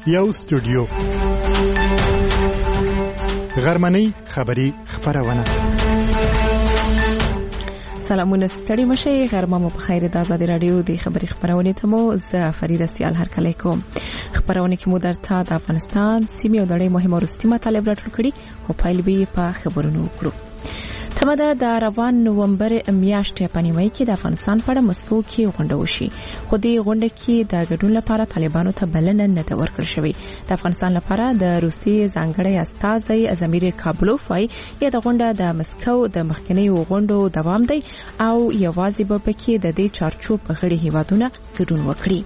یو سټوډیو غرمنۍ خبری خبرونه. سلامونه ستړي مشه، غرمه مو په خیر. د آزادی رادیو د خبری خبرونه ته مو زه فریده سیال هرکلی کوم. خبرونه کې مو درته د افغانستان سیمه او دړې مهمه وروستي مطالب راټول کړي او پایل به په خبرونو وکړو. تمه د روان نومبر میاشتې په نیمه کې د افغانستان په اړه مسکو کې غونډه وشي، خو دې غونډه کې د ګډون لپاره طالبانو ته بلنه نه ده ورکړل شوې. د افغانستان لپاره د روسي ځانګړی استازی زمیر کابلوف وايي د غونډه د مسکو د مخکنیو غونډو دوام دی او یوازې به پکې د دې چارچوب غړي هیوادونه ګډون وکړي.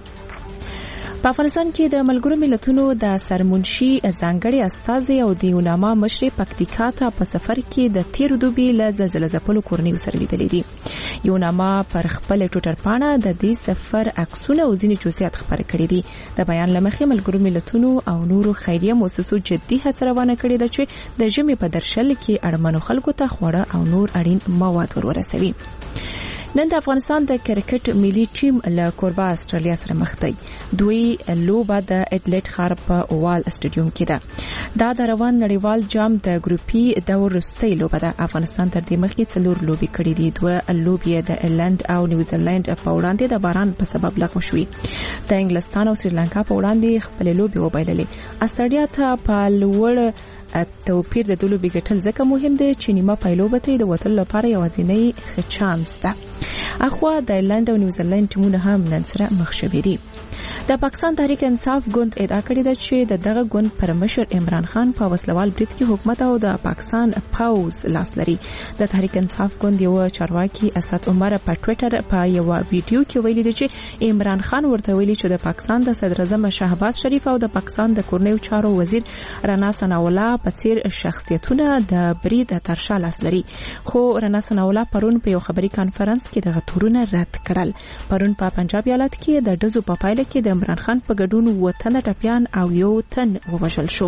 په افغانستان کې د ملګرو ملتونو د سرمنشي ځانګړي استازي او د یوناما مشر پکتیکا ته په سفر کې د تیر دوبي له زلزلې ځپلو کورنۍ سره لیدلې دي. یوناما پر خپل ټوټر پاڼه د دې سفر عکسونه او ځینې جزئیات خبرې کړې دي. د بیان لمخې ملګرو ملتونو او نورو خیریه مؤسسو جدي هڅه روانه کړې ده چې د ژمي په درشل کې اړمنو خلکو ته خواړه او نور اړین مواد ورسوي. نن د افغانستان د کرکټ ملي ټیم له کوربه استرالیا سره مخ دی. دوی لوبه د اډلیډ ښار په اووال سټیډیوم کې ده. دا د روان نړیوال جام د ګروپي دور وروستۍ لوبه ده. افغانستان تر دې مخکې 4 لوبې کړې دي. 2 لوبې د ایرلند او نیوزیلند په وړاندې د باران په سبب لغوه شوې. د انګلستان او سریلانکا په وړاندې خپل لوبې وبایللې. استرالیا ته په لوړ توپیر د دلو بګټل ځکه مهم دی چې نیمه پایلوبه ته د وتل لپاره یوازینی ښه چانس ده. اخوا د ایرلند او نیوزیلند ټیمونه هم نن سره مخ شوي دي. د پاکستان تحریک انصاف ګوند ادعا کړې ده چې دغه ګوند پر مشر عمران خان په وسلوال برید کې حکومت او د پاکستان پاوز لاس لري. د تحریک انصاف ګوند یو چارواکي اسد عمر په ټوئیټر په یو ویډیو کې ویلي دی چې عمران خان ورته ویلي چې د پاکستان د صدر اعظم شهباز شریف او د پاکستان د کورنیو چارو وزیر رانا ثناءالله په څیر شخصیتونه د برید تر شا لاس لري. خو رانا ثناءالله پرون په یو خبري کانفرنس کې دغه تورونه رد کړل. پرون په پنجاب ایالت کې د ډزو په پایله کې د عمران خان په ګډون 1 تنه ټپيان او 1 تن ووژل شو.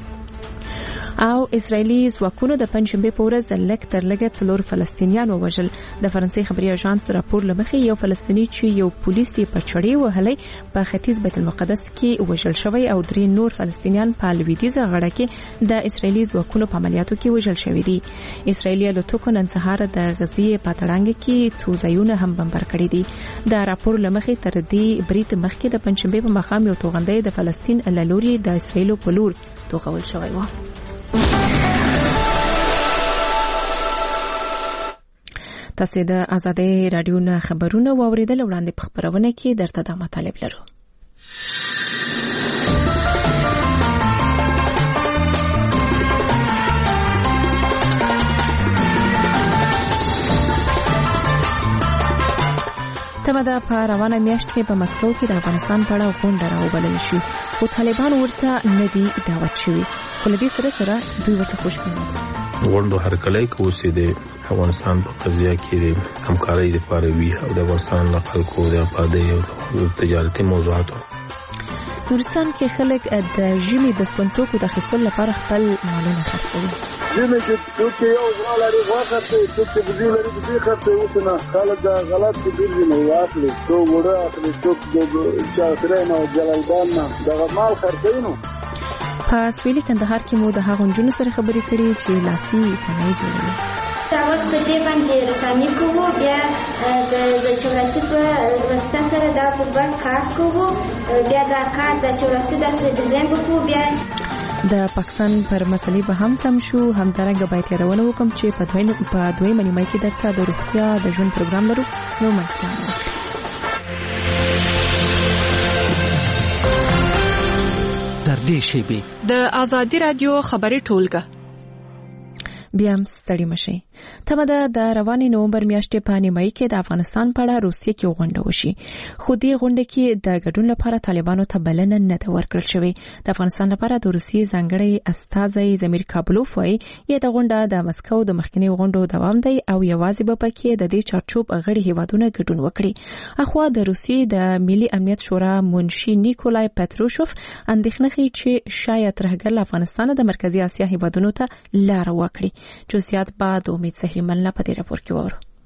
او اسرایلی ځواکونو د پنځشنبه په ورځ د لک تر لګه 4 فلسطینیان ووژل. د فرانسې خبري اژانس راپور لمخې یو فلسطینی چې یو پولیسي په چړې وهلې په ختیځ بیت المقدس کې وژل شوی او 3 نور فلسطینیان په لویدیځه غړه کې د اسرایلی ځواکونو په عملیاتو کې وژل شوی دي. اسرایلی له توکو نن سهار د غزې په تړانګ کې څو ځایونه هم بمبار کړي دي. د راپور لمخې تر دې برید مخکې د پنځشنبه په مخام یو توغندې د فلسطین له لوري د اسرایلو په لور توغول شوی و. تاسو د آزادی رادیو نه خبرونه واوریدل. وړاندې په خبرونه کې درته د مطالب لرو. تمه ده په روانه میاشت کې په مسکو کې د افغانستان په اړه غونډه راوبلل شي، خو طالبان ورته نه دي دعوت شوي. خو له دې سره دوی ورته خوشبینه غونډو هرکلی کوي د افغانستان په قضیه کې د همکارۍ لپاره وی او د افغانستان له خلکو د آبادۍ او تجارتي موضوعاتو. نورستان کې خلک د ژمي د سپنټوکو د اخیستلو لپاره خپل مالونه خرڅوي. ژمي کې څوک یو غوا لري غوښه کوي، څوک بوزي لري بوزي خرڅوي. اوس نه خلک دا غلط دي نه واخلي، څو وړه اخلي، څوک د چاخرین او جلالبان نه دغه مال خرڅوي. نو په سویلي کندهار کې مو د هغو نجونو سره خبرې کړې چې لاسي صنایع جوړوي. اول په دې باندې رسامي کوو، بیا د چوراسي په واسطه سره دا په بڼ کار کوو، بیا دا کار د چوراسي داسې ډیزاین وکړو. بیا د پاکستان پر مسلې به هم تم شو. همدارنګه باید یادونه وکم چې په دویمه نیمه کې درته د روغتیا د ژوند پروګرام لرو. نو منځ در دې شیبه د آزادی رادیو خبري ټولګه بیا هم ستړي مشي. تمه ده د روانې نومبر میاشتې په نیمایي کې د افغانستان په اړه روسیې کې غونډه وشي، خو دې غونډه کې د ګډون لپاره طالبانو ته بلنه نه ده ورکړل شوې. د افغانستان لپاره د روسیې ځانګړی استازی زمیر کابلوف وايي د غونډه د مسکو د مخکنی غونډو دوام دی او یوازې به پکې د دې چارچوب غړي هیوادونه ګډون وکړي. اخوا د روسیې د ملي امنیت شورا منشي نیکولای پتروشوف اندېښنه کوي چې شاید ترهګر افغانستان د مرکزی اسیا هیوادونو ته لار وکړي. جزئیات بعد امید سحری ملنا په دې راپور کې وره.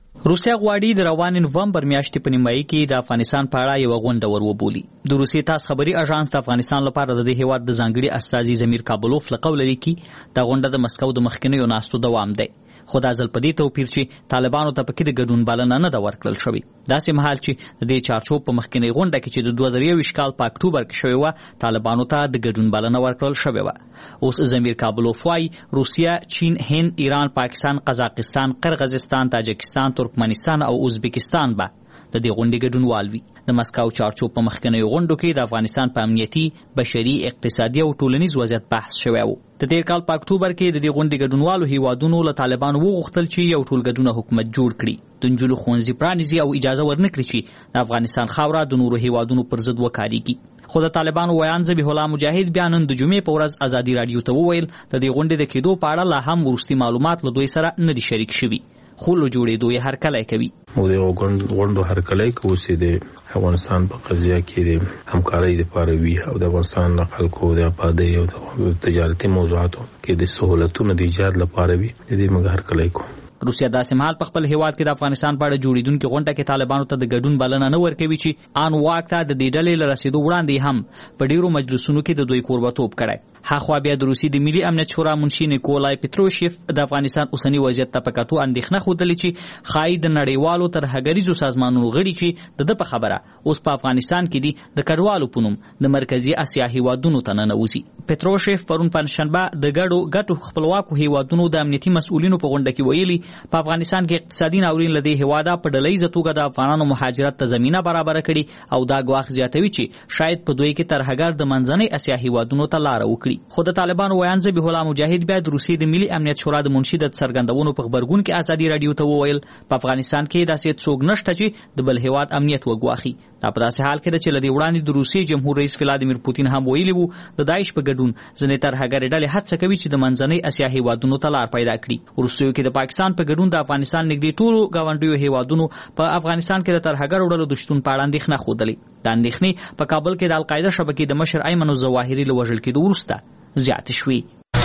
روسیا غواړي د روان نومبر میاشتې په نیمایي کې د افغانستان په اړه یو غونډه وروبولي. د روسیې تاس خبري اژانس د افغانستان لپاره د دې هیواد د ځانګړي استازي زمیر کابلوف له قوله لیکي د غونډه د مسکو د مخکنیو ناستو دوام دی. خو دا ځل په دې توپیر چې طالبانو ته پکې د ګډون بلنه نه ده ورکړل شوې. داسې مهال چې د دې چارچوب په مخکنی غونډه کې چې د 2021 کال په اکتوبر کې شوې وه طالبانو ته د ګډون بلنه ورکړل شوې وه. اوس زمیر کابلوف وايي روسیا، چین، هند، ایران، پاکستان، قزاقستان، قرغیزستان، تاجکستان، ترکمنستان او ازبکستان به د دې غونډې ګډونوال وي. د مسکو چارچوب په مخکنیو غونډو کې د افغانستان په امنیتي، بشري، اقتصادي او ټولنیز وضعیت بحث شوی و. د تیر کال په اکتوبر کې د دې غونډې ګډونوالو هیوادونو له طالبانو وغوښتل چې یو ټولګډونه حکومت جوړ کړي، د نجونو ښوونځي پرانیزي او اجازه ورنکړي چې د افغانستان خاوره د نورو هیوادونو پر ضد وکارېږي. خو د طالبانو ویان ذبیح الله مجاهد بیا نن د جمعې په ورځ ازادي رادیو ته وویل د دې غونډې د کېدو په اړه لا هم وروستي معلومات له دوی سره نه دي شریک شوي، خو له جوړېدو یې هرکلی کوي. او د غونډو هرکلی کوو چې د افغانستان په قضیه کې د همکارۍ لپاره وي او د افغانستان د خلکو د آبادۍ او د تجارتي موضوعاتو کې د سہولتونو د ایجاد لپاره وي، د دې موږ هرکلی کوو. روسیا داسې مهال په خپل هیواد کې د افغانستان په اړه جوړیدونکو غونډه کې طالبانو ته د ګډون بلنه نه ورکوي چې آن واک ته د دې ډلې له رسیدو وړاندې هم په ډیرو مجلسونو کې د دوی کوربتوب کړی. هاخوا بیا د روسي د ملي امنیت شورا منشي نیکولای پتروشیف د افغانستان اوسنی وضعیت ته په کتو اندېښنه ښودلې چې ښایي د نړیوالو ترهګریزو سازمانونو غړي چې د په خبره اوس په افغانستان کې دي د کډوالو په نوم د مرکزي اسیا هیوادونو ته ننوځي. پتروشیف پرون پنځشنبه د ګډو خپلواکو هیوادونو د امنیتي مسؤلینو په غونډه کې ویلي په افغانستان کې اقتصادي ناورین لدی هواده په ډلهیزه توګه د افغانانو مهاجرت ته زمينه برابر کړي او دا ګواښ زیاتوي چې شاید په دوی کې ترهګر د منځنۍ اسیا هیوادونو ته لار وکړي. خو د طالبانو ویان ذبیح الله مجاهد بیا د روسیې د ملي امنیت شورا د منشي د څرګندونو په خبرګون کې ازادي رادیو ته وویل په افغانستان کې داسې څوک نشته چې د بل هیواد امنیت وګواخي. دا په داسې حال کې چې لدی وړاندې د روسیې جمهور رئیس ولادیمیر پوتین هم ویلي وو د داعش په ګډون ځینې ترهګر ډلې هڅه کوي چې د منځنۍ اسیا هیوادونو ته لار پیدا کړي. روسیې کې د پاکستان په ګډون د افغانستان نږدې ټولو ګاونډیو هیوادونو په افغانستان کې د ترهګر ډلو د شتون په اړه اندېښنه ښودلې. دا اندېښنې په کابل کې د القاعده شبکې د مشر ایمن الظواهري له وژل کېدو وروسته زیاتې شوې.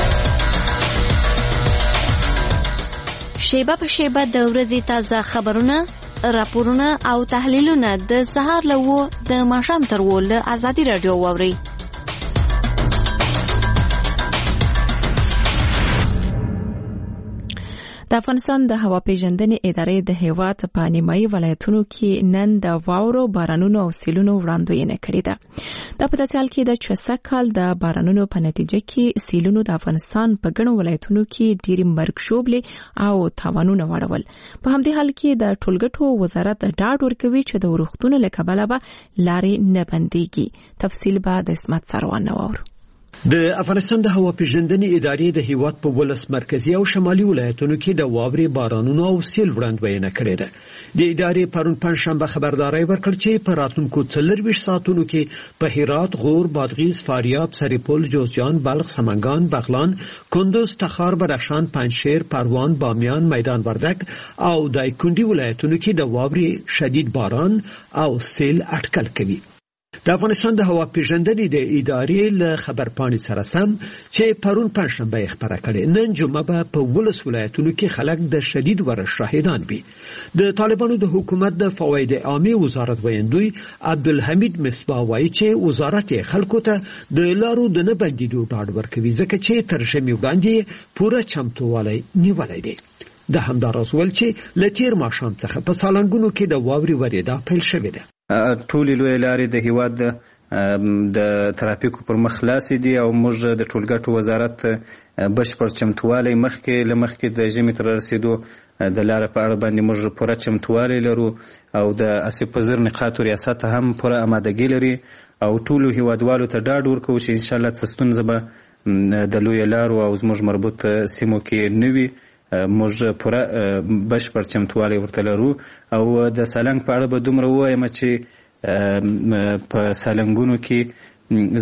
شیبه په شیبه د ورځې تازه خبرونه، راپورونه او تحلیلونه د سهار له 9 د ماښام تر 10 له ازادي رادیو واورئ. د افغانستان د هوا پیژندنې ادارې د هیواد په نیمایي ولایتونو کې نن د واورو، بارانونو او سیلونو وړاندوینه کړې ده. دا په داسې حال کې ده چې سږکال د بارانونو په نتیجه کې سیلونو د افغانستان په ګڼو ولایتونو کې ډېرې مرګ ژوبلې او تاوانونه واړول. په همدې حال کې د ټولګټو وزارت ډاډ ورکوي چې د ورښتونو له کبله به لارې نه بندېږي. تفصیل به د اسمت سروان واورو. د افغانستان د هوا پیژندنې ادارې د هیواد په 12 مرکزی او شمالي ولایتونو کې د واورې، بارانونو او سیل وړاندوینه کړې ده. د ادارې پرون پنځشنبه خبرداري ورکړه چې په راتلونکو 24 ساعتونو کې په هرات، غور، بادغیس، فاریاب، سرپل، جوزجان، بلخ، سمنگان، بغلان، کندوز، تخار، بدخشان، پنجشیر، پروان، بامیان، میدان وردک او دایکنډي ولایتونو کې د واورې، شدید باران او سیل اټکل کوي. د افغانستان د هوا پیژندنې د ادارې له خبرپاڼې سره سم چې پرون پنځشنبه یې خبره کړې، نن جمعه به په 12 ولایتونو کې خلک د شدید بارش شاهدان وي. د طالبانو د حکومت د فواید عامه وزارت ویاندوی عبدالحمید مصباح وایي چې وزارت خلکو ته د لارو د نه بندېدو ډاډ ورکوي ځکه چې تر ژمي وړاندې پوره چمتووالی نیولی دی. د همداراز ول چې له تیر ماښام څخه په سالنګونو کې د واورې ورېدا پیل شوې ده. ټولې لوی لارې د هیواد د ترافیکو پر مخ خلاصې دي او موږ د ټولګټو وزارت بشپړ چمتووالی مخکې د ژمي تر رسیدو د لارې په اړه باندې موږ پوره چمتووالی لرو او د آسیب پذیر نقاطو ریاست هم پوره آمادګي لري او ټولو هیوادوالو ته ډاډ ورکوو چې انشاءالله څه ستونزه به د لویو لارو او زموږ مربوط سیمو کې نه وي. موږ پوره بشپړ چمتووالی ورته لرو او د سالنګ په اړه به دومره ووایم چې په سالنګونو کې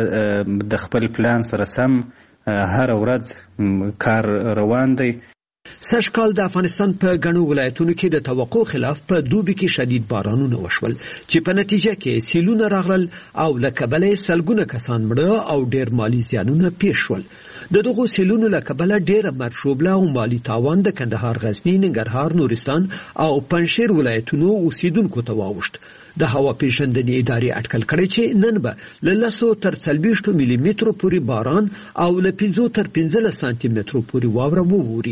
زموږ د خپل پلان سره سم هر ورځ کار روان دی. سږکال د افغانستان په ګڼو ولایتونو کې د توقع خلاف په دوبي کې شدید بارانونه وشول چې په نتیجه کې سیلونه راغلل او له کبله سلګونه کسان مړه او ډېر مالی زیانونه پیښ شول. د دغو سیلونو له کبله ډېره مرشوبله او مالی تاوان د کندهار، غزني، ننګرهار، نورستان او پنجشیر ولایتونو اوسیدونکو ته واوښت. د هوا پیژندنې ادارې اټکل کړی چې نن به له 10 تر 40 ملي مترو پورې باران او له 5 تر 15 سانتي مترو پورې واوره ووري.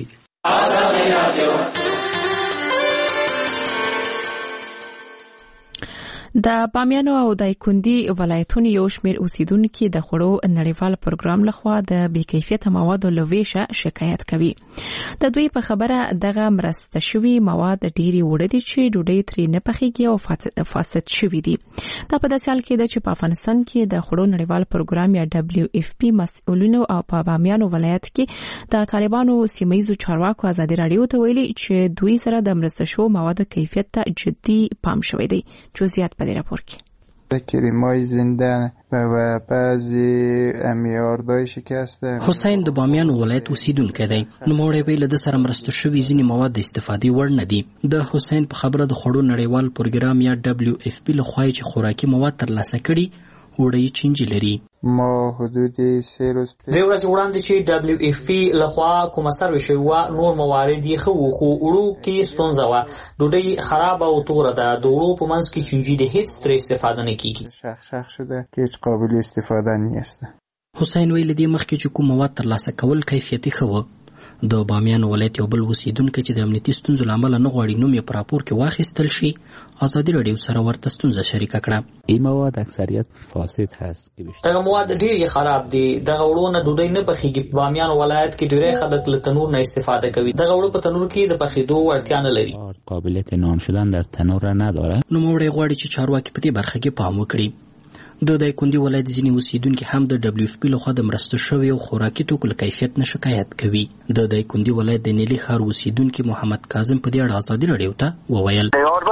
د بامیانو او دایکندي ولایتونو یو شمېر اوسیدونکو د خوړو نړیوال پروګرام لخوا د بې کیفیته موادو له ویشه شکایت کوي. د دوی په خبره دغه مرسته شوي مواد ډېری وړه دي چې ډوډۍ ترې نه پخېږي او فاسد شوي دي. دا په داسې حال کې ده چې په افغانستان کې د خوړو نړیوال پروګرام یا WFP مسؤلینو او په بامیانو ولایت کې د طالبانو سیمه‌یزو چارواکو ازادي راډیو ته ویلي چې دوی سره د مرسته شوو موادو کیفیت ته جدي پام شوی دی. جزئیات راپور کې کریمای زنده و بعضی میاردای شکسته. حسین د بامیان ولایت اوسیدونکی دی. نوموړی ویل د سره مرسته شوي ځینې مواد د استفادې وړ نه دي. د حسین په خبره د خوړو نړیوال پروګرام یا WFP لخوا چې خوراکي مواد ترلاسه کړي وړي چینجی لري. ما حدود 3 روز درې ورځې وړاندې چې WFP لخوا کومه سروې شوې وه نور موارد یې ښه وو خو وړو کې ستونزه وه. ډوډۍ خرابه او توره ده. د وړو په منځ کې چینجي د هیڅ ترې استفاده نه کیږي. شخ شده که هیچ قابل استفاده نیست. حسین ویل دې مخکې چې کوم مواد ترلاسه کول کیفیتي ښه وو. د بامیان ولایت یو بل اوسیدونکی چې د امنیتي ستونزو له امله نه غواړي نوم یې په راپور کې واخیستل شي ازادي راډیو سره ورته ستونزه شریکه کړه. این مواد اکثریت فاسد هست. دغه مواد ډېر خراب دي. دغه وړو نه ډوډۍ نه پخېږي. په بامیان ولایت کې ډېری خلک له تنور نه استفاده کوي. دغه وړو په تنور کې د پخېدو وړتیا نه لري. قابلیت نان شدن در تنور نداره. نوموړی غواړي چې چارواکي په دې برخه کې پام وکړي. د دایکندي ولایت ځینې اوسیدونکي هم د WFP لخوا د مرسته شوي او خوراکي توکو له کیفیت نه شکایت کوي. د دایکندي ولایت د نیلي ښار اوسیدونکي محمد کاظم په دې اړه ازادي راډیو ته وویل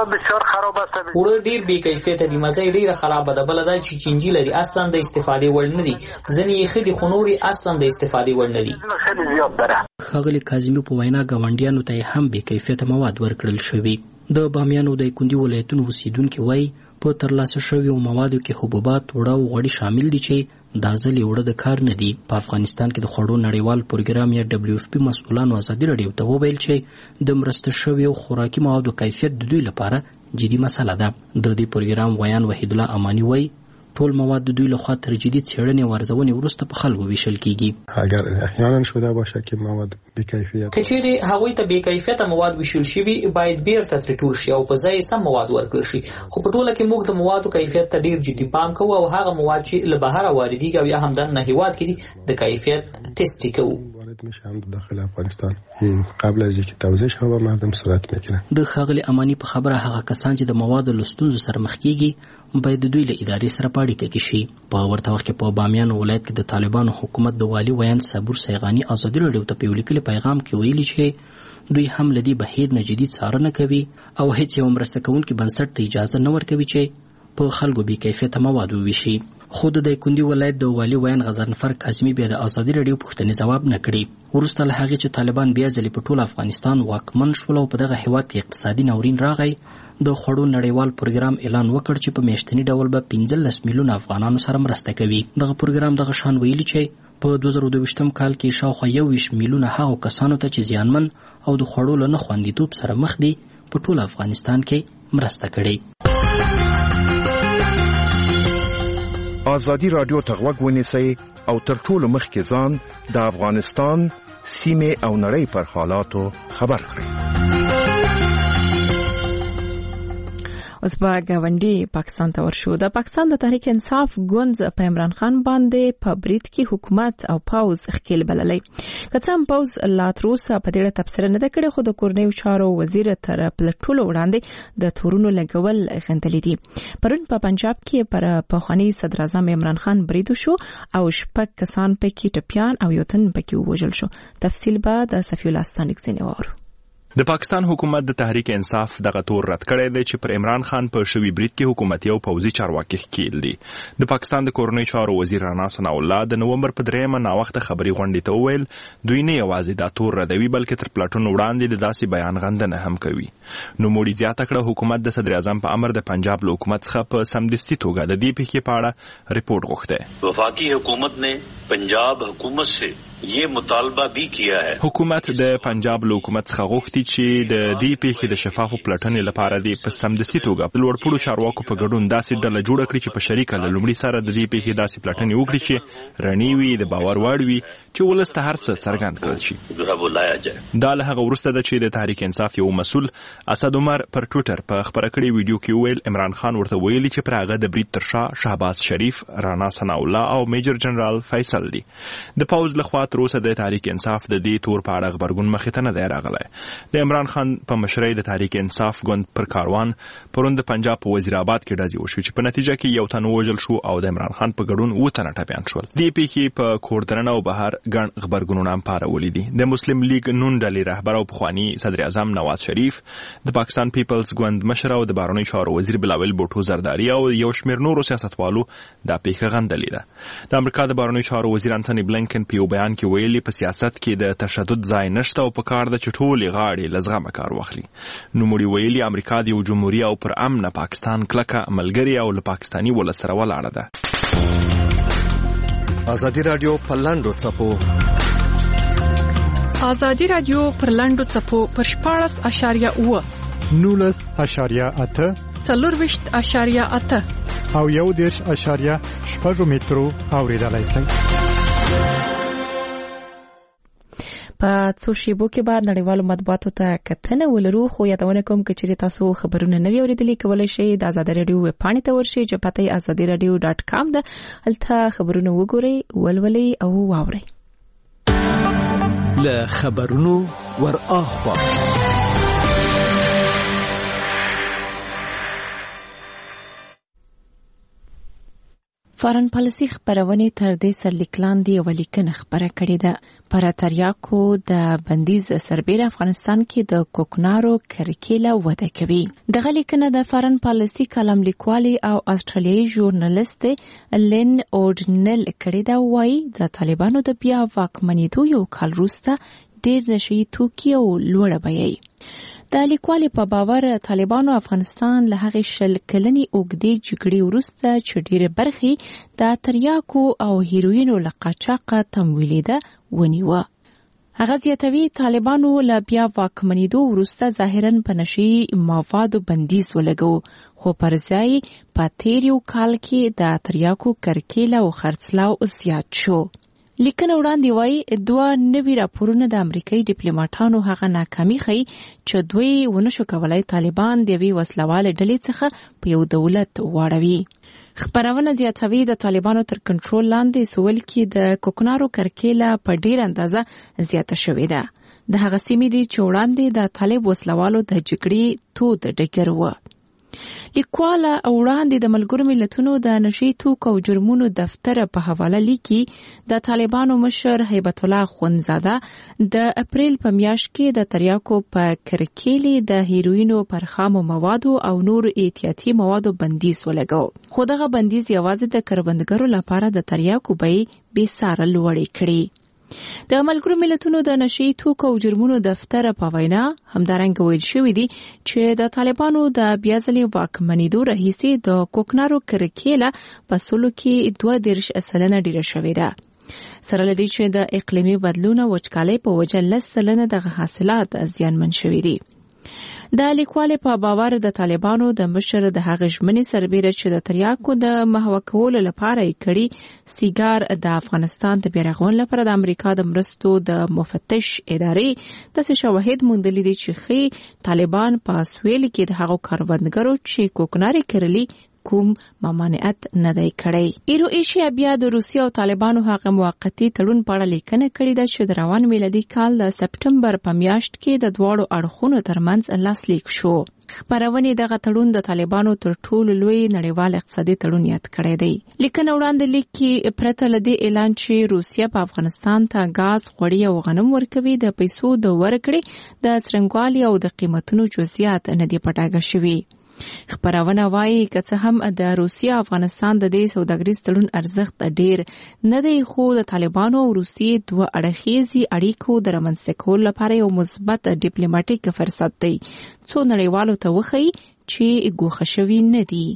وړه ډېر بې کیفیته دي. مزه یې ډېره خرابه ده. بله دا چې چینجي لري اصلا د استفادې وړ نه دي. ځینې یې ښه دي خو نور یې اصلا د استفادې وړ نه دي. ښاغلي کاظمي په وینا ګاونډیانو ته یې هم بې کیفیته مواد ورکړل شوي. د بامیان او دایکندي ولایتونو اوسیدونکي وایي په ترلاسه شویو موادو کې حبوبات، وړه او غوړي شامل دي چې دا ځل یې وړه د کار نه دي. په افغانستان کې د خوړو نړیوال پروګرام یا WFP مسؤلانو ازادي راډیو ته وویل چې د مرسته شویو خوراکي موادو کیفیت د دوی لپاره جدي مسله ده. د دې پروګرام ویان وحید الله امانی وایي ټول مواد د دوی لخوا تر جدي څېړنې او ارزونې وروسته په خلکو ویشل کیږي. اگر احیانا شده باشه که مواد بی‌کیفیت که چیرې هغوی ته بې کیفیته مواد ویشل شوي باید بیرته ترې ټول شي او په ځای سم مواد ورکړل شي. خو په ټوله کې موږ د موادو کیفیت ته ډېر جدي پام کوو او هغه مواد چې له بهره واردېږي او یا هم دننه هیواد کې دي د کیفیت ټسټ یې کوو. میشه هم داخل افغانستان این قبل از اینکه توزیع شه به مردم صورت میکنه. د ښاغلي امانی په خبره هغه کسان چې د موادو له ستونزو سره مخ کیږي باید د دوی له ادارې سره په اړیکه کې شي. په ورته وخت کې په بامیان ولایت کې د طالبانو حکومت د والي ویان صبور سیغانی ازادي راډیو ته په یو لیکلي پیغام کې ویلي چې دوی هم له دې بهیر نه جدي څارنه کوي او هیڅ یو مرسته کوونکي بنسټ ته اجازه نه ورکوي چې په خلکو بې کیفیته مواد وویشي. خو د دایکندي ولایت د والي ویان غضنفر کاظمي بیا د ازادي راډیو پوښتنې ځواب نه کړي. وروسته له هغې چې طالبان بیا ځلې په ټول افغانستان واکمن شول او په دغه هیواد کې اقتصادي ناورین راغی، د خوړو نړیوال پروګرام اعلان وکړ چې په میاشتني ډول به 15 میلیونه افغانانو سره مرسته کوي. دغه پروګرام دغه شان ویلي چې په 2022 کال کې شاوخوا 21 میلیونه هغو کسانو ته چې زیانمن او د خوړو له نه خوندیتوب سره مخ دي په ټول افغانستان کې مرسته کړې. ازادي راډیو ته غوږ ونیسئ او تر ټولو مخکې ځان د افغانستان سیمې او نړۍ پر حالاتو خبر کړئ. اوس به ګاونډي پاکستان ته ورشو. د پاکستان د تحریک انصاف ګوند په عمران خان باندې په برید کې حکومت او پاوز ښکیل بللی. که څه هم پاوز لا تر اوسه په دې تبصره نه ده کړې خو د کورنیو چارو وزیر تر پلټولو وړاندې د تورونو لګول غندلي دي. پرون په پنجاب کې پر پخوانی صدر اعظم عمران خان برید شو او 6 کسان پکې ټپيان او یو تن پکې ووژل شو. تفصیل به د صفی الله ستانکزی وورو. د پاکستان حکومت د تحریک انصاف دغه تور رد کړی دی چې پر عمران خان په شوی برید کې حکومتي او پوځي چارواکي ښکیل دي. د پاکستان د کورنۍ چارو وزیر رانا ثنا الله د نومبر په 3 ناوخته خبري غونډې ته وویل دوی نه یوازې دا تور ردوي بلکې تر پلاټونو وړاندې د داسې بیان غندنه هم کوي. نو موړي زیاته کړه حکومت د صدر اعظم په امر د پنجاب له حکومت څخه په سمدستي توګه د دې پیښې په اړه رپورټ غوښته. वफाकी हुकूमत ने पंजाब हुकूमत से ये मुतालबा भी किया है. حکومت د پنجاب له حکومت څخه غوښتي چې د دې پیښې د شفافو پلټنې لپاره د په سمدستي توګه لوړپوړو چارواکو په ګډون داسې ډله جوړه کړي چې په شریکه له لومړي سره د دې پیښې داسې پلټنې وکړي چې رڼې وي د باور وړ وي چې ولس ته هر څه څرګند کړل شي. دا له هغه وروسته ده چې د تحریک انصاف یو مسؤل اسد عمر پر ټویټر په خبره کړې ویډیو کې ویل عمران خان ورته ویلي چې پر هغه د برید تر شا شهباز شریف، رانا ثنا الله او میجر جنرال فیصل دي. د پوز لخوا تر اوسه د تحریک انصاف د دې تور په اړه خبرګون مخې ته نه دی راغلی. د عمران خان په مشرۍ د تحریک انصاف ګوند پر کاروان پرون د پنجاب په وزیر آباد کې ډزې وشوې چې په نتیجه کې یو تن ووژل شو او د عمران خان په ګډون 7 تنه ټپیان شول. دې پیښې په کوردرنه او بهر ګڼ خبرګونونه هم پارولي دي. د مسلم لیگ نون ډلې رهبر او پخواني صدر اعظم نواز شریف، د پاکستان پیپلز ګوند مشر او د بهرنیو چارو وزیر بلاول بوټو زرداری او یو شمېر نورو سیاستوالو دا پیښه غندلې ده. د امریکا د بهرنیو چارو وزیر انټونی بلنکن په یو بیان کې ویلي په سیاست کې د تشدد ځای نشته او په کار ده چې ټولې غاړې له زغمه کار واخلي. نوموړي ویلي امریکا د یو جمهوري او پر امنه پاکستان کلکه ملګرې او له پاکستاني ولس سره ولاړه ده. ازادي رادیو په لاندو څپو ازادي رادیو پر لاندو څپو پر 14.8 19.8 24.8 او 1.8 مترو اوریدلای شئ. په څو شیبو کې بعد نړیوالو مطبوعاتو ته کتنه ولرو. خو یادونه کوم چې تاسو خبرونه نوي اوریدلی کولای شئ د آزادي رادیو ویب پاڼې ته ورشئ چې پته azadiradio.com ده. هلته خبرونه وګورئ، ولولئ او واورئ. له خبرونو ور اخوا فارن پالیسي خبرونه تر دې سرلیک لاندې یو لیکنه خبره کړې ده. پر تریاکو د بندیز سربېره افغانستان کې د کوکنارو کرکیله وده کوي. دغه لیکنه د فارن پالیسي کالم لیکوالي او استرالیایي ژورنالیست لین اورډنل کړې ده. وایي د طالبانو د بیا واکمنېدو یو کال وروسته ډېر نشي توکي او لوړه بیه. د لیکوالي په باور طالبانو افغانستان له هغې 20 کلنې اوږدې جګړې وروسته چې ډېرې برخې د تریاکو او هیروینو له قاچاقه تمویلېده ونیوه. هغه زیاتوي طالبانو له بیا واکمنېدو وروسته ظاهراً په نشي موادو بندیز ولګو، خو پر ځای په تیر یو کال کې د تریاکو کرکیله او خرڅلاو زیات شو. لیکنه وړاندې وایي 2 نوي راپورونه د امریکایي ډیپلوماټانو هغه ناکامي ښیي چې دوی ونشو کولای طالبان د یوې وسلواله ډلې څخه په یو دولت واړوي. خبرونه زیاتوي د طالبانو تر کنټرول لاندې سویل کې د کوکنارو کرکیله په ډیر اندازه زیاته شوې ده. د هغه سیمې دي چې وړاندې د طالب وسلوالو د جګړې تود ډګر و. لیکواله وړاندې د ملګرو ملتونو د نشي توکو او جرمونو دفتر په حواله لیکي د طالبانو مشر هیبت الله خونزاده د اپریل په میاشت کې د تریاکو په کرکیلې د هیروینو پر خامو موادو او نور احتیاطي موادو بندیز ولګاو. خو دغه بندیز یوازې د کروندګرو لپاره د تریاکو بیې بې ساري لوړې کړې. د ملګرو ملتونو د نشي توکو او جرمونو دفتر په وینا همدارنګه ویل شوی دی چې د طالبانو د بیا ځلې واکمنېدو راهیسې د کوکنارو کرکیله په سلو کې 2.2% ډیره شوې ده. سره لدی چې د اقلیمي بدلون او وچکالۍ په وجه 10% د حاصلات زیانمن شوي دي. د لیکوالې په باور د طالبانو د مشر د هغه ژمنې سربېره چې د تریاکو د محو کولو لپاره یې کړي سیګار د افغانستان د بیرغون لپاره د امریکا د مرستو د مفتش ادارې د شواهد موندلي دي چې خي طالبان په سویل کې د هغو کاروندګرو چې کوکناري کرلي کوم ممانعت نه دی کړی. ایرو ایشیا بیا د روسیې او طالبانو هغه موقتی تړون په اړه لیکنه کړې ده چې د روان میلادي کال د سپټمبر په میاشت کې د دواړو اړخونو ترمنځ لاسلیک شو. خبرونه دغه تړون د طالبانو تر ټولو لوی نړیوال اقتصادي تړون یاد کړی دی. لیکنه وړاندې لیکي پرته لدی اعلان چې روسیه په افغانستان ته غاز، غوړي او غنم ورکوي، د پیسو د ورکړې د څرنګوالي او د قیمتونو جزئیات نه دی پټاګه شوي. خبرونه وايي که څه هم د روسیه افغانستان د دې سوداګریز تړون ارزښت ډیر نه دی، خو د طالبانو او روسیې دوه اړخیزي اړیکو د رامنځته کولو لپاره یو مثبت ډیپلوماټیک فرصت دی څو نړیوالو ته وښيي چې ګوښه شوي نه دي.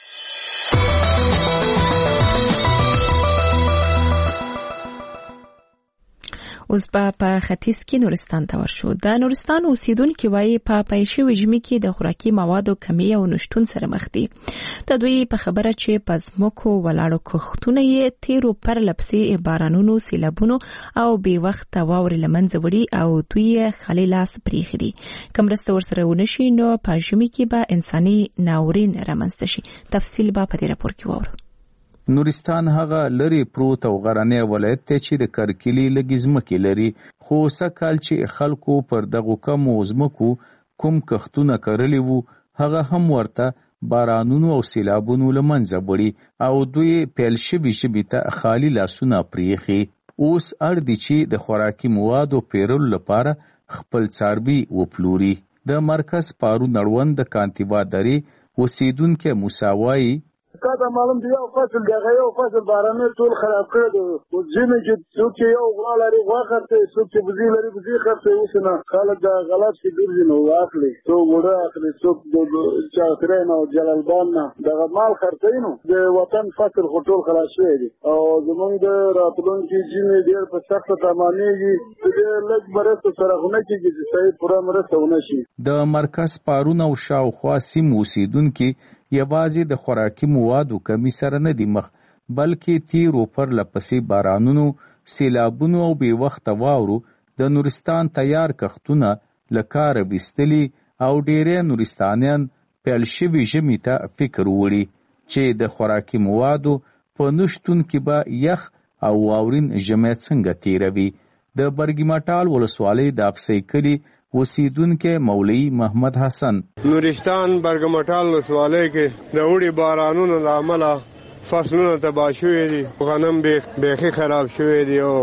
اوس په ختیځ کې نورستان ته ورشو. د نورستان اوسیدونکو وايي په پېښې وجمي کې د خوراکي موادو کمی او نشټون سره مخ دي. د دوی په خبره چې پزموکو ولاړو کښتونه یې تیرو پر لپسې بارانونو، سیلابونو او بې وخت واورې لمنځه وړي او دوی خالي لاس پریخي دي. کمرسته ورسره ونشي نو په ژمي کې به انساني ناورین رامنځته شي. تفصیل به په دې راپور کې وورو. نورستان هغه لري پروت او غرنی ولایت ته چې د کرکلی لګزمکې لري، خو سکهال چې خلکو پر دغه کم ځمکو کوم کښتونه کرلی وو هغه هم ورته بارانونو او سیلابونو لمنځه وړي او دوی پیل شبي ته خالی لاسونه پریخي. اوس اړ دي چې د خوراکي موادو پیرلو لپاره خپل څاروي وپلوري. د مرکز پارون اړوند د کانتیوا درې اوسیدونکو مساوي کاته معلوم دی یو فصل دغه یو فصل بارانه ټول خراب کړی دی. او ځینې چې څوک یو غوا لري غوا خرڅوي، څوک چې بزي لري بزي خرڅوي. اوس نه خلک د غلط کې ګرځي نو واخلي، څوک وړه اخلي، څوک د چاخرین او جلالبان نه دغه مال خرڅوي. نو د وطن فصل خو ټول خلاص شوی دی او زمونږ د راتلونکي ځینې ډېر په سخته تمامېږي چې لږ مرسته سره خو نه کېږي چې صحیح پوره مرسته ونه شي. د مرکز پارون او شاوخوا سیمو اوسیدونکي یوازې د خوراکي موادو کمی سره نه دي مخ، بلکې تیرو پر لپسې بارانونو، سیلابونو او بې وخته واورو د نورستان تیار کښتونه له کاره ویستلي او ډېری نورستانیان پیل شوي ژمي ته فکر وړي چې د خوراکي موادو په نشتون کې به یخ او واورین ژمی څنګه تیروي. د برګمټال ولسوالۍ د افسۍ کلي اوسیدونکو مولوي محمد حسن نورستان برګمټال ولسوالۍ کې د وړي بارانونو له امله فصلونه تباه شوي دي، غنم بیخي خراب شوي دي او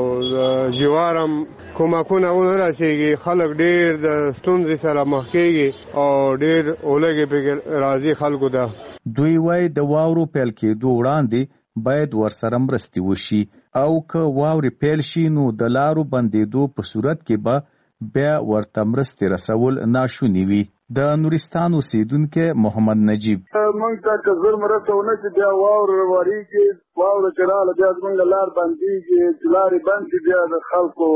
جوارم کومکونه ونه رسېږي. خلک ډېر د ستونزې سره مخ کېږي او ډېر اولګې پکې راځي خلکو ته. دوی وایي د واورو پیل کېدو وړاندې باید ورسره مرستې وشي او که واورې پیل شي نو د لارو بندېدو په صورت کې به بیا ورته مرستې رسول ناشوني وي. د نورستان اوسیدونکو محمد نجیب موږ ته که زر مرسته ونه شي بیا واوره وریږي، واوره چې راغله بیا زموږ لار بندېږي، چې لارې بند شي بیا د خلکو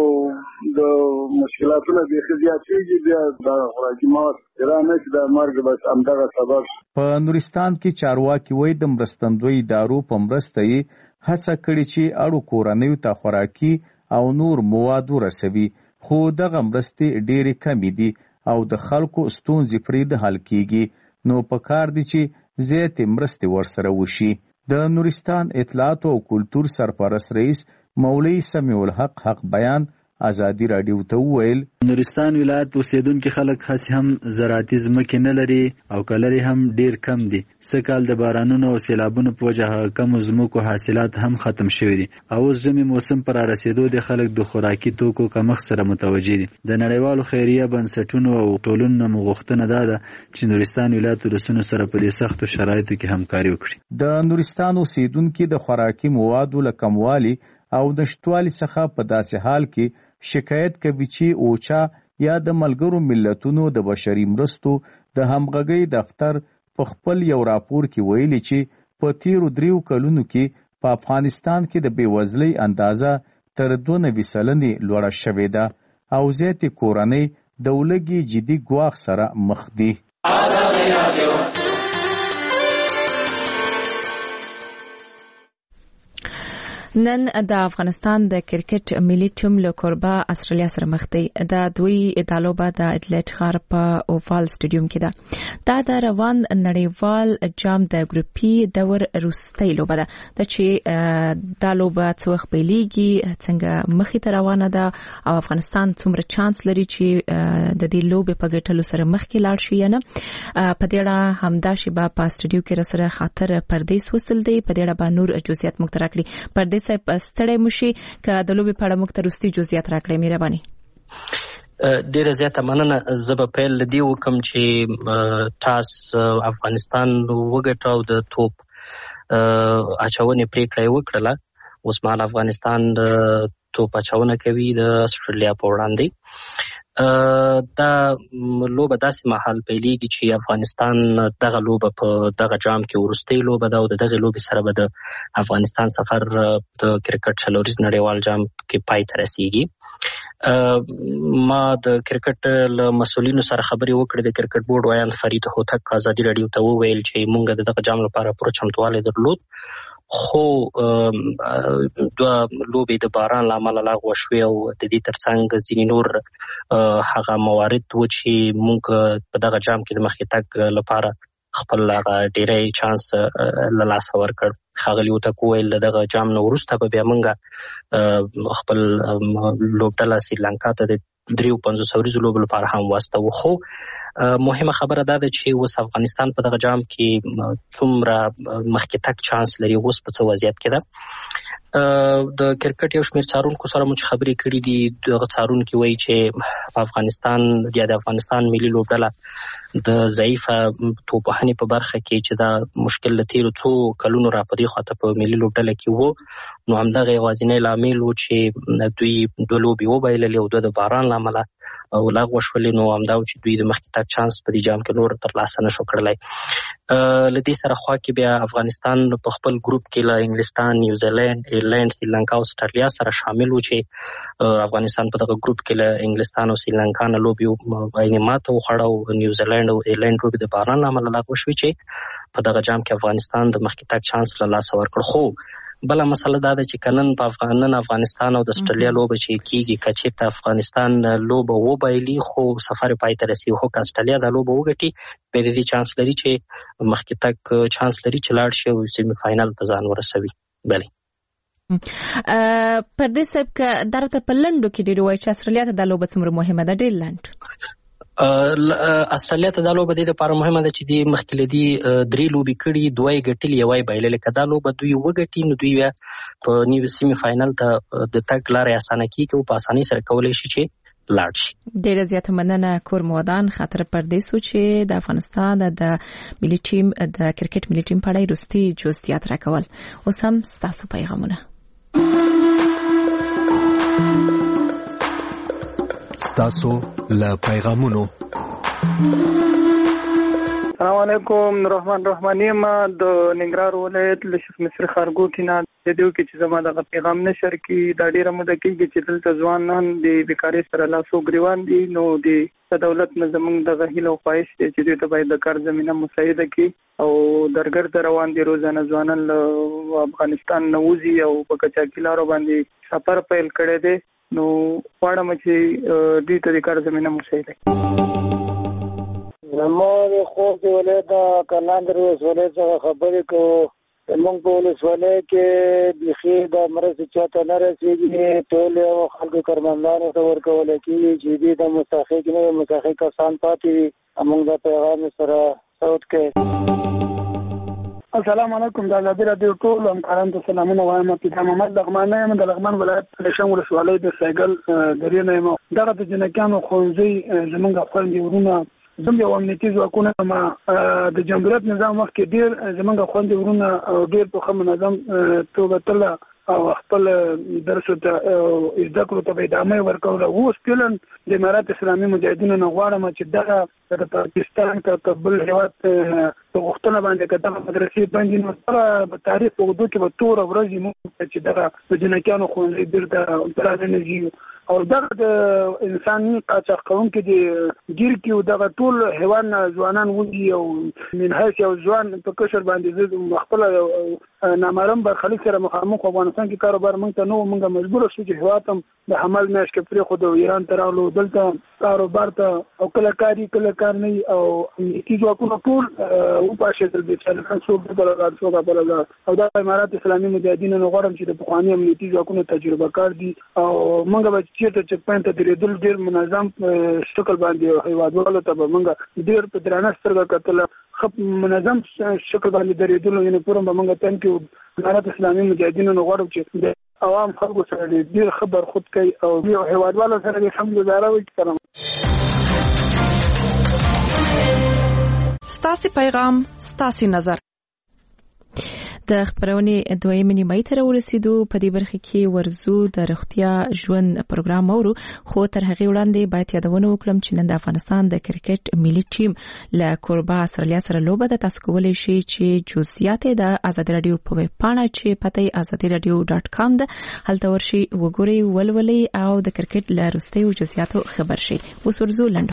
د مشکلاتونه بیخي زیاتېږي، بیا د خوراکي مواد چې رانه شي د مرګ بس همدغه سبب. په نورستان کې چارواکي وایي د مرستندوی ادارو په مرسته یې هڅه کړې چې اړو کورنیو ته خوراکي او نور مواد ورسوي، خو دغه مرستې ډېرې کمې دي او د خلکو ستونزې پرې د حل کېږي. نو پکار دي چې زیاتې مرستې ورسره وشي. د نورستان اطلاعات او کلتور سرپرست رئیس مولوي سمیع الحق حق بیان ازادي راډیو ته وویل نورستان ولایت اوسیدونکو خلک خاص هم زراعتي ځمکې نه لري او کلري هم ډیر کم دي. سکهال د بارانونو او سیلابونو په وجه کم ځمکو حاصلات هم ختم شوي دي او اوس ژمي موسم پر رسیدو د خلک د خوراکي توکو کمښت سره متوجه دي. د نړیوالو خیریه بنسټونو او ټولنو مغوښتنه ده چې نورستان ولایت ولسونو سره په دې سختو شرایطو کې همکاري وکړي. د نورستان اوسیدونکو د خوراکي موادو له کموالي او نشټوالي څخه په داسې حال کې شکایت کوي چې اوچا یا د ملګرو ملتونو د بشري مرستو د همغږۍ دفتر په خپل یو راپور کې ویلي چې په تیرو 3 کلونو کې په افغانستان کې د بېوزلۍ اندازه تر 92% لوړه شوې ده او زیاتې کورنۍ د ولږې جدي ګواښ سره مخ دي. نن د افغانستان د کرکټ ملي ټیم له کوربه استرالیا سره مخ دی. د دوی د لوبه د اډلیټ ښار په اووال سټیډیوم کې ده. دا د روان نړیوال جام د ګروپي دور وروستۍ لوبه ده چې د لوبه څو خپلېږي څنګه مخې ته روانه ده او افغانستان څومره چانس لري چې د دې لوبې په ګټلو سره مخکې لاړ شي. نه په دې اړه همدا شیبه په سټډیو کې سره خاطر پردیس وصل دی. په دې اړه به نور جزئیات موږ ته راکړي. پردیس صاحب ستړی مشي که د لوبې په اړه موږ ته وروستي جزئیات راکړئ مهرباني. ډیره زیاته مننه. زه به پیل له دې وکم چې ټاس افغانستان وګټه او د توپ اچونې پریکړه یې وکړله. اوس مهال افغانستان د توپ اچونه کوي د استرالیا په وړاندې. دا لوبه داسې مهال پیلېږي چې افغانستان دغه لوبه په دغه جام کې وروستۍ لوبه ده او د دغه لوبې سره به د افغانستان سفر د کرکټ څلوریز نړیوال جام کې پای ته رسیږي. ما د کرکټ له مسؤلینو سره خبرې وکړې. د کرکټ بورډ ویان فرید هوتک ازادي راډیو ته وویل چې موږ د دغه جام لپاره پوره چمتووالی درلود، خو دوه لوبې د باران له امله لغوه شوې او د دې ترڅنګ ځینې نور هغه موارد و چې موږ په دغه جام کې د مخکې تګ لپاره خپل ډېری چانس له لاسه ورکړ. ښاغلي هوتک وویل د دغه جام نه وروسته به بیا موږ خپل لوبډله سریلانکا ته د 53 ورځو لوبو لپاره هم واستوو. خو مهمه خبره دا ده چې اوس افغانستان په دغه جام کې څومره مخکې تګ چانس لري، اوس په څه وضعیت کې ده. د کرکټ یو شمېر څارونکو سره مو چې خبرې کړې دي، دغه څارونکي وایي چې په افغانستان یا د افغانستان ملي لوبډله د ضعیفه توپوهنې په برخه کې چې دا مشکل له تېرو څو کلونو را په دې خواته په ملي لوبډله کې و، نو همدغه یوازینی لامل و چې دوی دوه لوبې وبایللې او دوه د باران له امله او لغوه شولې. نو همدا و چې دوی د مخکې تګ چانس په دې جام کې نور ترلاسه نشو کړلی. له دې سره خوا کې بیا افغانستان په خپل ګروپ کې له انګلستان، نیوزیلند، ایرلند، سریلانکا او استرالیا سره شامل و چې افغانستان په دغه ګروپ کې له انګلستان او سریلانکا نه لوبې عیني ماته وخوړه او نیوزیلند او ایرلند لوبې د باران له امله لغوه شوې چې په دغه جام کې افغانستان د مخکې تګ چانس له لاسه ورکړ. خو بله مسله دا ده چې نن افغانستان او د استرالیا لوبه چې کېږي، که چېرته افغانستان لوبه وبایلي خو سفر پای ته رسېږي، خو که استرالیا دا لوبه وګټي بیا د دې چانس لري چې مخکې تګ چانس لري چې لاړ شي او سیمي فاینل ته ځان ورسوي. بلې پردیس صاحب که درته په لنډو کې ډېر وایي چې استرالیا ته دا لوبه څومره مهمه ده؟ ډېر لنډ. استرالیا ته دا لوبه دې لپاره مهمه ده چې دې مخکې له دې 3 لوبې کړي، 2 یې ګټلې، 1 یې بایللې. که دا لوبه دوی وګټي نو دوی بیا په نیو سیمي فاینل ته د تګ لاره اسانه کیږي او په اسانۍ سره کولی شي چې لاړ شي. ډېره زیاته مننه کور مودان. خاطر پردیس و چې د افغانستان د ملي ټیم د کرکټ ملي ټیم په اړه وروستي جزئیات راکول. اوس هم ستاسو پیغامونه. ستاسو له پیغامونو. السلام علیکم. رحمان رحماني ما د ننګرهار ولایت له شیخ مصر خارګوټي نه د دې کې چې زما د پیغام نشر کې دا ډیره موده کېږي چې دلته ځوانان د بیکارۍ سره لاسو ګریوان دي. نو د دولت نه زموږ د غهیل او خواهش دی چې دوی ته باید د کار زمینه مساعده کړي او درګرد روان دي. روزانه ځوانان له افغانستان نه وځي او په کچاکي لارو باندې سفر پیل کړی دی. نو غواړم چې دوی ته د کار زمینه مساعده کړي. زموږ خوست د ولایت کلاندر ولسوالۍ څخه خبرې کوو. زموږ په ولسوالۍ کې بیخي د مرستې چاته نه رسېږي. ټول خلکو کارمندانو ته ورکولی کېږي چې دوی د مستحق نه مستحق کسان پاتې وي. موږ د پیغام سره صوت کوي. السلام علیکم. د ازادي راډیو ټول همکارانو ته سلامونه وایم. پیدا محمد لغمان یم د لغمان ولایت پلشن ولسوالۍ د سایګل درې نه یم. دغه د جنکیانو ښوونځي زموږ خویندې ورونه زموږ یو امنیتي ځواکونه د جمهوریت نظام وخت کې ډېر زموږ خویندې ورونه ډېر په ښه منظم توګه تله او خپل درسو ته زده کړو ته ادامه ورکوله. اوس فعلا د امارات اسلامي مجاهدینو نه غواړم چې دغه د پاکستان که بل هېواد غوښتنه باندې کته مدرسې باندې نو سره په تاریخ په وګړو کې به تور ورځې مو چې دغه د جنکانو خوندې بیرته ترانه او دغه د انساني قاچاق کوونکو د ګیر کې دغه ټول حیوان ځوانان ودی او منهاش او ځوان په کشر باندې د خپل نامرم برخلیک سره مخامخ افغانستان کې کاروبار مونږ ته نو مونږه مجبور شو چې هواتم د حمل میاش کې پرې خو د ایران تراولو دلته کاروبار ته او کله کار نه او کی ځواکونه ټول او پاشه تل به چې څو په لاره څو په لاره او د امارات اسلامي مجاهدینو نو غواړم چې د بخوانی امنیتي ځواکونو تجربه کار دي او مونږ چیرته چې پاینټ درېدل ډېر منظم شکل باندې هیوادوالو ته به موږ ډېر په درانه سترګه کتل خپ منظم شکل باندې درېدل یعنی پوره به موږ ته کې امارات اسلامي مجاهدینو نو غواړم چې د عوام خلکو سره ډېر خبر خود کوي او هیوادوالو سره د الحمدلله وکړم. ستاسو پیغام ستاسو نظر. د خبرونې دویمې نیمه ته ورسېدو. په دې برخه کې ورزو د روغتیا ژوند پروګرام اورو، خو تر هغې وړاندې باید یادونه وکړم چې نن د افغانستان د کرکټ ملي ټیم له کوربه استرالیا سره لوبه ده. تاسو کولی شئ چې جزئیات د ازادي رادیو په ویب پاڼه چې پته azadiradio.com ده هلته ورشئ، وګورئ، ولولئ او د کرکټ له وروستیو جزئیاتو خبر شئ. اوس ورزو لنډ